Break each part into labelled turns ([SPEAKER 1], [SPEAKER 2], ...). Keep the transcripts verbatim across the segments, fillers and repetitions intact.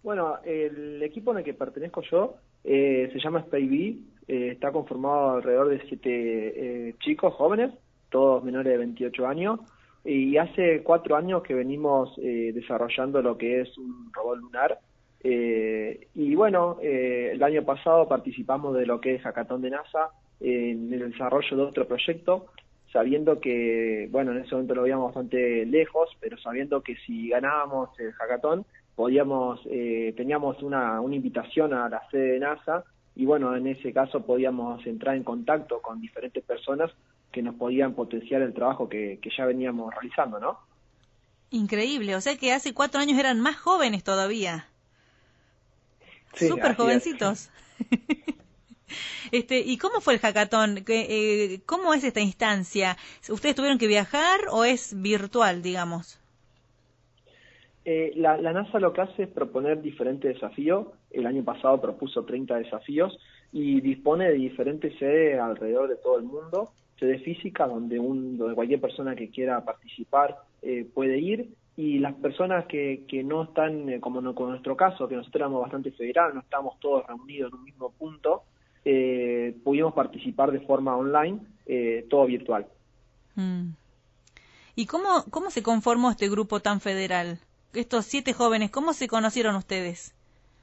[SPEAKER 1] Bueno, el equipo en el que pertenezco yo eh, se llama SpayBee, eh, está conformado alrededor de siete eh, chicos jóvenes, todos menores de veintiocho años, y hace cuatro años que venimos eh, desarrollando lo que es un robot lunar. Eh, y bueno, eh, el año pasado participamos de lo que es Hackathon de NASA eh, en el desarrollo de otro proyecto, sabiendo que, bueno, en ese momento lo veíamos bastante lejos, pero sabiendo que si ganábamos el Hackathon, podíamos, eh, teníamos una, una invitación a la sede de NASA, y bueno, en ese caso podíamos entrar en contacto con diferentes personas que nos podían potenciar el trabajo que, que ya veníamos realizando, ¿no?
[SPEAKER 2] Increíble, o sea que hace cuatro años eran más jóvenes todavía.
[SPEAKER 1] Sí,
[SPEAKER 2] Súper
[SPEAKER 1] así es.
[SPEAKER 2] jovencitos. Este, ¿y cómo fue el hackathon? ¿Qué, eh, ¿Cómo es esta instancia? ¿Ustedes tuvieron que viajar o es virtual, digamos?
[SPEAKER 1] Eh, la, la NASA lo que hace es proponer diferentes desafíos. El año pasado propuso treinta desafíos y dispone de diferentes sedes alrededor de todo el mundo, sedes físicas donde, un, donde cualquier persona que quiera participar eh, puede ir, y las personas que, que no están, eh, como no, con nuestro caso, que nosotros éramos bastante federal, no estamos todos reunidos en un mismo punto, eh, pudimos participar de forma online, eh, todo virtual.
[SPEAKER 2] Mm. ¿Y cómo, cómo se conformó este grupo tan federal? Estos siete jóvenes, ¿cómo se conocieron ustedes?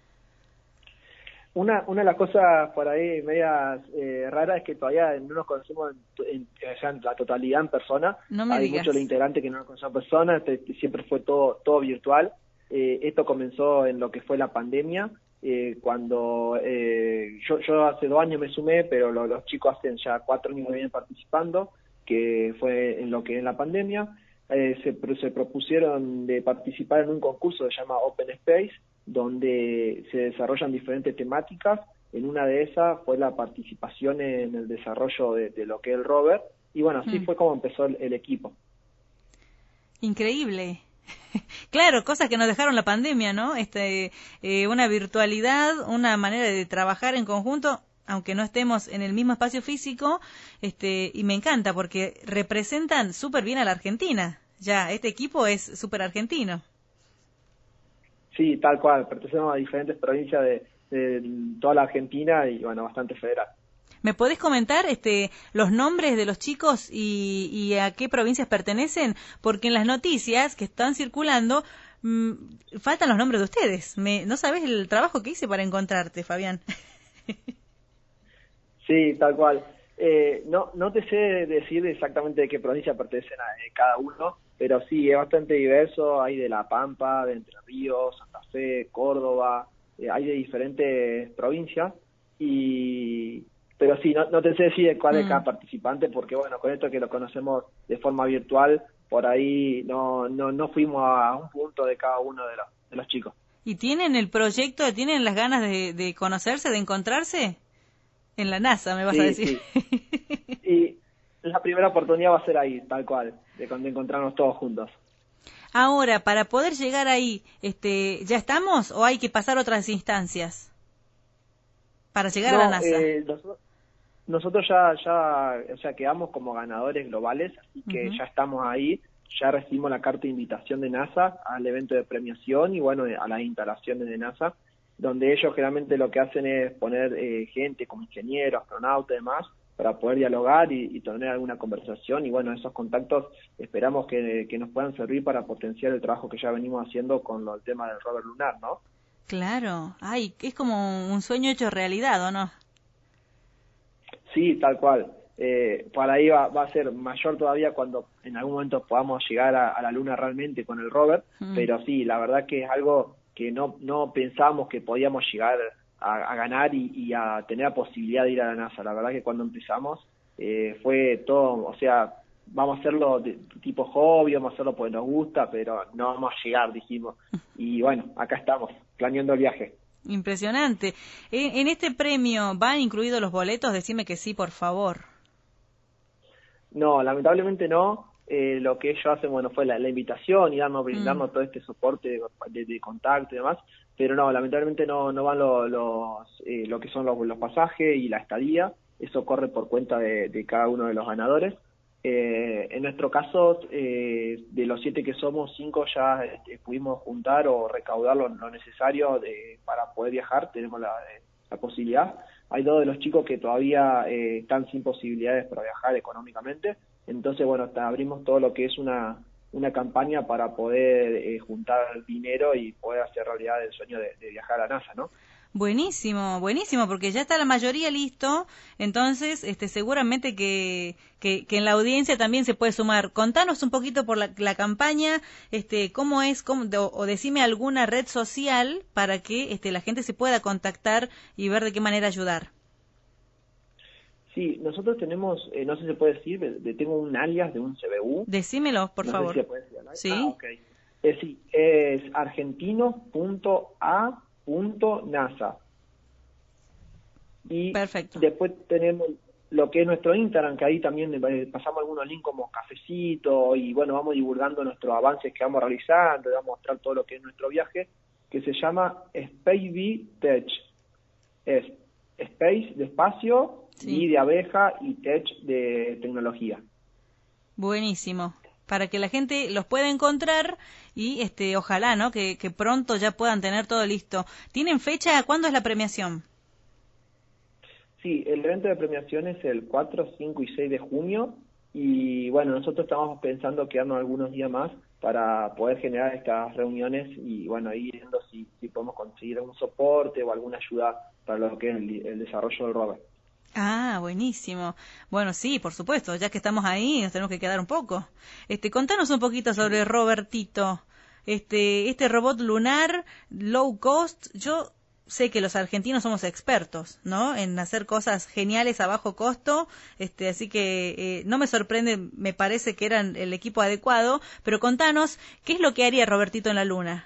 [SPEAKER 1] Una, una de las cosas por ahí medias eh, raras es que todavía no nos conocemos en, en, o sea, en la totalidad en persona.
[SPEAKER 2] No me
[SPEAKER 1] Hay
[SPEAKER 2] digas.
[SPEAKER 1] muchos de los integrantes que no nos conocen en persona, este, siempre fue todo, todo virtual. Eh, esto comenzó en lo que fue la pandemia, eh, cuando eh, yo, yo hace dos años me sumé, pero lo, los chicos hacen ya cuatro años que vienen participando, que fue en lo que es la pandemia. Eh, se, se propusieron de participar en un concurso que se llama Open Space, donde se desarrollan diferentes temáticas. En una de esas fue la participación en el desarrollo de, de lo que es el rover, y bueno, así mm. fue como empezó el, el equipo.
[SPEAKER 2] Increíble. Claro, cosas que nos dejaron la pandemia, ¿no? Este, eh, una virtualidad, una manera de trabajar en conjunto, aunque no estemos en el mismo espacio físico, este, y me encanta porque representan súper bien a la Argentina. Ya, este equipo es súper argentino.
[SPEAKER 1] Sí, tal cual, pertenecemos a diferentes provincias de, de toda la Argentina y bueno, bastante federal.
[SPEAKER 2] ¿Me podés comentar este, los nombres de los chicos y, y a qué provincias pertenecen? Porque en las noticias que están circulando mmm, faltan los nombres de ustedes. Me, ¿No sabés el trabajo que hice para encontrarte, Fabián?
[SPEAKER 1] Sí, tal cual. Eh, no, no te sé decir exactamente de qué provincia pertenecen a eh, cada uno, pero sí, es bastante diverso. Hay de La Pampa, de Entre Ríos, Santa Fe, Córdoba, eh, hay de diferentes provincias, y pero sí, no, no te sé decir de cuál mm. es cada participante, porque bueno, con esto que lo conocemos de forma virtual, por ahí no, no, no fuimos a un punto de cada uno de los, de los chicos.
[SPEAKER 2] ¿Y tienen el proyecto, tienen las ganas de, de conocerse, de encontrarse? En la NASA, me vas
[SPEAKER 1] sí,
[SPEAKER 2] a decir.
[SPEAKER 1] Sí. Y la primera oportunidad va a ser ahí, tal cual, de, de encontrarnos todos juntos.
[SPEAKER 2] Ahora, para poder llegar ahí, este, ¿ya estamos o hay que pasar otras instancias para llegar
[SPEAKER 1] no,
[SPEAKER 2] a la NASA?
[SPEAKER 1] Eh, nosotros, nosotros ya, ya, o sea, quedamos como ganadores globales, así que uh-huh. ya estamos ahí, ya recibimos la carta de invitación de NASA al evento de premiación y bueno, a las instalaciones de NASA, donde ellos generalmente lo que hacen es poner eh, gente como ingenieros, astronautas y demás, para poder dialogar y, y tener alguna conversación, y bueno, esos contactos esperamos que, que nos puedan servir para potenciar el trabajo que ya venimos haciendo con lo, el tema del rover lunar, ¿no?
[SPEAKER 2] Claro, ay, es como un sueño hecho realidad, ¿o no?
[SPEAKER 1] Sí, tal cual. Eh, para ahí va, va a ser mayor todavía cuando en algún momento podamos llegar a, a la Luna realmente con el rover, mm. pero sí, la verdad que es algo que no, no pensábamos que podíamos llegar a, a ganar y, y a tener la posibilidad de ir a la NASA. La verdad que cuando empezamos eh, fue todo, o sea, vamos a hacerlo de tipo hobby, vamos a hacerlo porque nos gusta, pero no vamos a llegar, dijimos. Y bueno, acá estamos, planeando el viaje.
[SPEAKER 2] Impresionante. En, en este premio, ¿van incluidos los boletos? Decime que sí, por favor.
[SPEAKER 1] No, lamentablemente no. Eh, lo que ellos hacen, bueno, fue la, la invitación y darnos, brindarnos mm. todo este soporte de, de, de contacto y demás, pero no, lamentablemente no, no van los, los eh, lo que son los, los pasajes y la estadía. Eso corre por cuenta de, de cada uno de los ganadores. Eh, en nuestro caso, eh, de los siete que somos, cinco ya este, pudimos juntar o recaudar lo, lo necesario de, para poder viajar, tenemos la, la posibilidad. Hay dos de los chicos que todavía eh, están sin posibilidades para viajar económicamente, entonces bueno, hasta abrimos todo lo que es una, una campaña para poder eh, juntar dinero y poder hacer realidad el sueño de, de viajar a NASA, ¿no?
[SPEAKER 2] Buenísimo, buenísimo, porque ya está la mayoría listo, entonces este, seguramente que, que, que en la audiencia también se puede sumar. Contanos un poquito por la, la campaña, este, cómo es, cómo, o, o decime alguna red social para que este, la gente se pueda contactar y ver de qué manera ayudar.
[SPEAKER 1] Sí, nosotros tenemos, eh, no sé si se puede decir, de, de, tengo un alias de un C B U.
[SPEAKER 2] Decímelo, por
[SPEAKER 1] no
[SPEAKER 2] favor.
[SPEAKER 1] Sé si se puede decir, ¿no?
[SPEAKER 2] Sí.
[SPEAKER 1] Ah, okay. eh, sí, es argentino punto a punto nasa. Y
[SPEAKER 2] perfecto.
[SPEAKER 1] Después tenemos lo que es nuestro Instagram, que ahí también pasamos algunos links como cafecito y bueno, vamos divulgando nuestros avances que vamos realizando, vamos a mostrar todo lo que es nuestro viaje, que se llama SpaceBeeTech. Es Space de espacio,
[SPEAKER 2] sí.
[SPEAKER 1] y de abeja y Tech de tecnología.
[SPEAKER 2] Buenísimo. Para que la gente los pueda encontrar y este ojalá, ¿no? Que, que pronto ya puedan tener todo listo. ¿Tienen fecha? ¿Cuándo es la premiación?
[SPEAKER 1] Sí, el evento de premiación es el cuatro, cinco y seis de junio y bueno, nosotros estamos pensando quedarnos algunos días más para poder generar estas reuniones y bueno, ir viendo si, si podemos conseguir algún soporte o alguna ayuda para lo que es el, el desarrollo del rover.
[SPEAKER 2] Ah, buenísimo. Bueno, sí, por supuesto, ya que estamos ahí nos tenemos que quedar un poco. Este, contanos un poquito sobre Robertito. Este, este robot lunar low cost, yo sé que los argentinos somos expertos, ¿no? En hacer cosas geniales a bajo costo, este, así que eh, no me sorprende, me parece que eran el equipo adecuado, pero contanos, ¿qué es lo que haría Robertito en la Luna?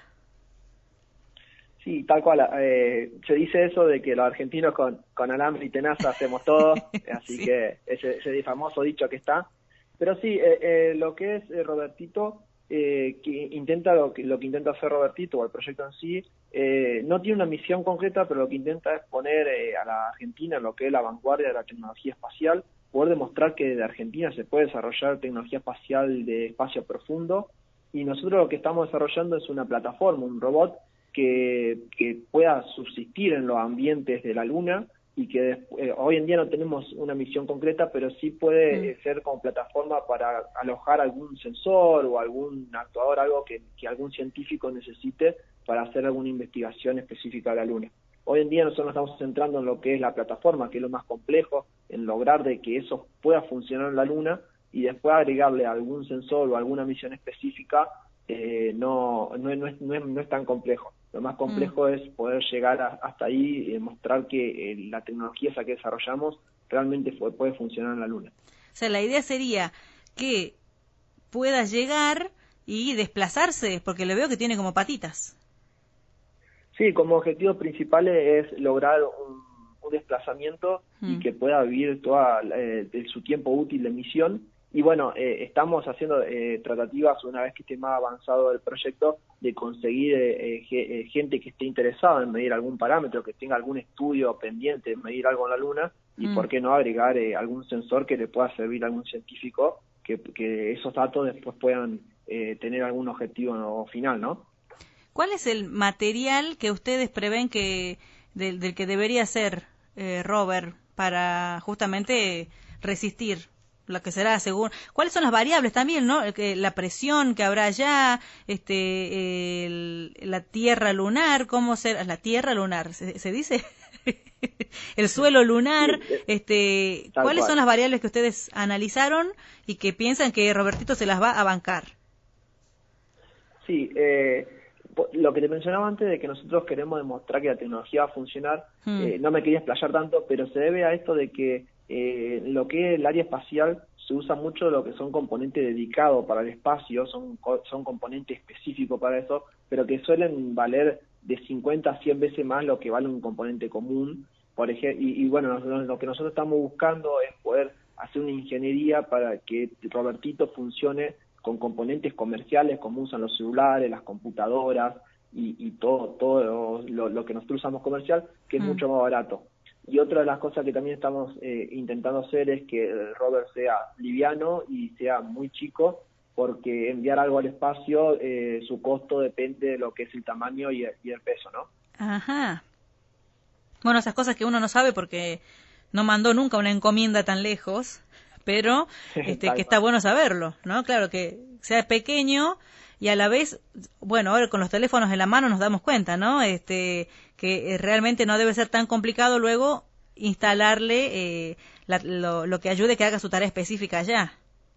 [SPEAKER 1] Sí, tal cual, eh, se dice eso de que los argentinos con, con alambre y tenaza hacemos todo, así sí. que ese, ese famoso dicho que está, pero sí, eh, eh, lo que es eh, Robertito, eh, que intenta lo que, lo que intenta hacer Robertito o el proyecto en sí, eh, no tiene una misión concreta, pero lo que intenta es poner eh, a la Argentina en lo que es la vanguardia de la tecnología espacial, poder demostrar que de Argentina se puede desarrollar tecnología espacial de espacio profundo, y nosotros lo que estamos desarrollando es una plataforma, un robot que, que pueda subsistir en los ambientes de la Luna y que eh, hoy en día no tenemos una misión concreta, pero sí puede mm. eh, ser como plataforma para alojar algún sensor o algún actuador, algo que, que algún científico necesite para hacer alguna investigación específica de la Luna. Hoy en día nosotros nos estamos centrando en lo que es la plataforma, que es lo más complejo, en lograr de que eso pueda funcionar en la Luna y después agregarle algún sensor o alguna misión específica, eh, no, no, no, es, no, es, no es tan complejo. Lo más complejo mm. es poder llegar a, hasta ahí y demostrar que eh, la tecnología esa que desarrollamos realmente fue, puede funcionar en la Luna.
[SPEAKER 2] O sea, la idea sería que pueda llegar y desplazarse, porque le veo que tiene como patitas.
[SPEAKER 1] Sí, como objetivo principal es lograr un, un desplazamiento mm. y que pueda vivir toda eh, su tiempo útil de misión. Y bueno, eh, estamos haciendo eh, tratativas una vez que esté más avanzado el proyecto de conseguir eh, eh, gente que esté interesada en medir algún parámetro, que tenga algún estudio pendiente de medir algo en la Luna y mm. por qué no agregar eh, algún sensor que le pueda servir a algún científico que, que esos datos después puedan eh, tener algún objetivo final, ¿no?
[SPEAKER 2] ¿Cuál es el material que ustedes prevén que del, del que debería ser eh, rover para justamente resistir lo que será según? ¿Cuáles son las variables también, no? Que la presión que habrá allá, este, el, la tierra lunar, cómo será la tierra lunar, se, se dice, el suelo lunar,
[SPEAKER 1] sí,
[SPEAKER 2] este, ¿cuáles
[SPEAKER 1] cual.
[SPEAKER 2] son las variables que ustedes analizaron y que piensan que Robertito se las va a bancar?
[SPEAKER 1] Sí. Eh... Lo que te mencionaba antes de que nosotros queremos demostrar que la tecnología va a funcionar, hmm. eh, no me quería explayar tanto, pero se debe a esto de que eh, lo que es el área espacial se usa mucho lo que son componentes dedicados para el espacio, son, son componentes específicos para eso, pero que suelen valer de cincuenta a cien veces más lo que vale un componente común. Por ejemplo, y, y bueno, nosotros, lo que nosotros estamos buscando es poder hacer una ingeniería para que Robertito funcione con componentes comerciales como usan los celulares, las computadoras y, y todo todo lo, lo que nosotros usamos comercial, que es mm. mucho más barato. Y otra de las cosas que también estamos eh, intentando hacer es que el rover sea liviano y sea muy chico, porque enviar algo al espacio, eh, su costo depende de lo que es el tamaño y el, y el peso, ¿no?
[SPEAKER 2] Ajá. Bueno, esas cosas que uno no sabe porque no mandó nunca una encomienda tan lejos, pero este, que está bueno saberlo, ¿no? Claro, que sea pequeño y a la vez, bueno, ahora con los teléfonos en la mano nos damos cuenta, ¿no? Este, que realmente no debe ser tan complicado luego instalarle eh, la, lo, lo que ayude que haga su tarea específica allá.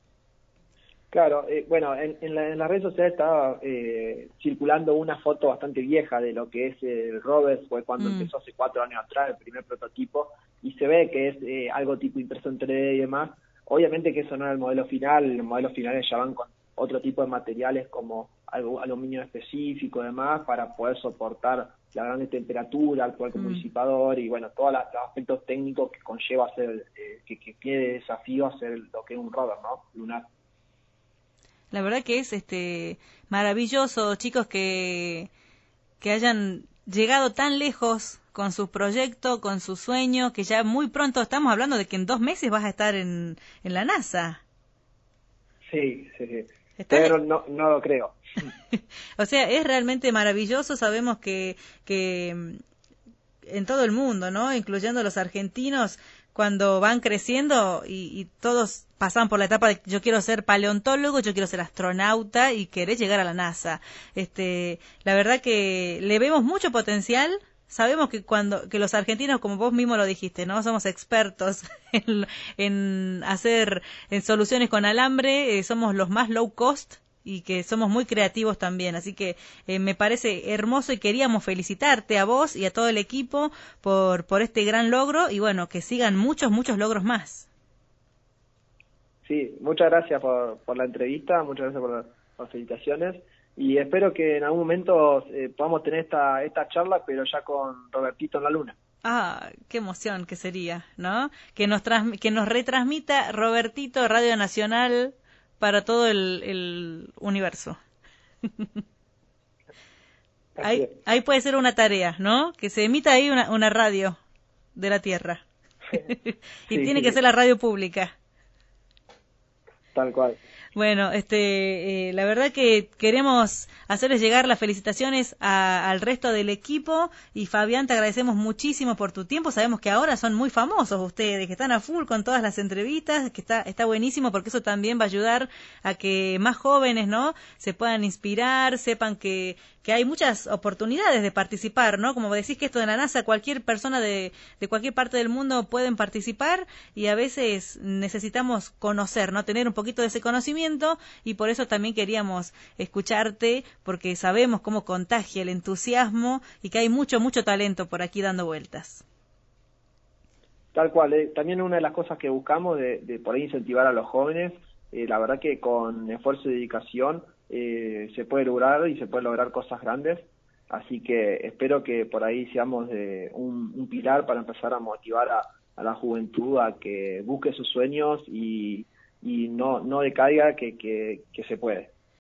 [SPEAKER 1] Claro, eh, bueno, en, en, la, en las redes sociales estaba eh, circulando una foto bastante vieja de lo que es el rover, fue cuando
[SPEAKER 2] Mm.
[SPEAKER 1] empezó hace cuatro años atrás, el primer prototipo, y se ve que es eh, algo tipo impreso en tres D y demás. Obviamente que eso no es el modelo final, los modelos finales ya van con otro tipo de materiales como algo, aluminio específico y demás para poder soportar la grande temperatura, actuar como
[SPEAKER 2] Mm.
[SPEAKER 1] disipador y bueno, todos los aspectos técnicos que conlleva hacer, eh, que, que tiene desafío hacer lo que es un rover, ¿no? Lunar.
[SPEAKER 2] La verdad que es este maravilloso, chicos, que, que hayan llegado tan lejos con su proyecto, con su sueño, que ya muy pronto estamos hablando de que en dos meses vas a estar en, en la NASA.
[SPEAKER 1] Sí, sí, sí.
[SPEAKER 2] Están-
[SPEAKER 1] Pero no, no lo creo.
[SPEAKER 2] O sea, es realmente maravilloso. Sabemos que, que mm, en todo el mundo, ¿no? Incluyendo los argentinos, cuando van creciendo y, y todos pasan por la etapa de yo quiero ser paleontólogo, yo quiero ser astronauta y querés llegar a la NASA. Este, la verdad que le vemos mucho potencial. Sabemos que cuando que los argentinos, como vos mismo lo dijiste, no somos expertos en, en hacer en soluciones con alambre, eh, somos los más low cost y que somos muy creativos también. Así que eh, me parece hermoso y queríamos felicitarte a vos y a todo el equipo por, por este gran logro y bueno, que sigan muchos, muchos logros más.
[SPEAKER 1] Sí, muchas gracias por, por la entrevista, muchas gracias por, la- por las felicitaciones y espero que en algún momento eh, podamos tener esta, esta charla, pero ya con Robertito en la luna.
[SPEAKER 2] Ah, qué emoción que sería, ¿no? Que nos, transmi- que nos retransmita Robertito Radio Nacional para todo el, el universo.
[SPEAKER 1] Así
[SPEAKER 2] Ahí,
[SPEAKER 1] es.
[SPEAKER 2] ahí puede ser una tarea, ¿no? Que se emita ahí una, una radio de la Tierra. Y
[SPEAKER 1] Sí,
[SPEAKER 2] tiene
[SPEAKER 1] sí,
[SPEAKER 2] que
[SPEAKER 1] sí,
[SPEAKER 2] ser la radio pública.
[SPEAKER 1] tal cual.
[SPEAKER 2] Bueno, este, eh, la verdad que queremos hacerles llegar las felicitaciones a- al resto del equipo y Fabián, te agradecemos muchísimo por tu tiempo. Sabemos que ahora son muy famosos ustedes, que están a full con todas las entrevistas, que está, está buenísimo porque eso también va a ayudar a que más jóvenes, ¿no? Se puedan inspirar, sepan que, que hay muchas oportunidades de participar, ¿no? Como decís que esto de la NASA, cualquier persona de, de cualquier parte del mundo pueden participar y a veces necesitamos conocer, ¿no? Tener un poquito de ese conocimiento y por eso también queríamos escucharte porque sabemos cómo contagia el entusiasmo y que hay mucho, mucho talento por aquí dando vueltas.
[SPEAKER 1] Tal cual, eh. También una de las cosas que buscamos de, de por ahí incentivar a los jóvenes, eh, la verdad que con esfuerzo y dedicación eh, se puede lograr y se puede lograr cosas grandes, así que espero que por ahí seamos de un, un pilar para empezar a motivar a, a la juventud a que busque sus sueños y, y no, no decaiga que, que, que se puede.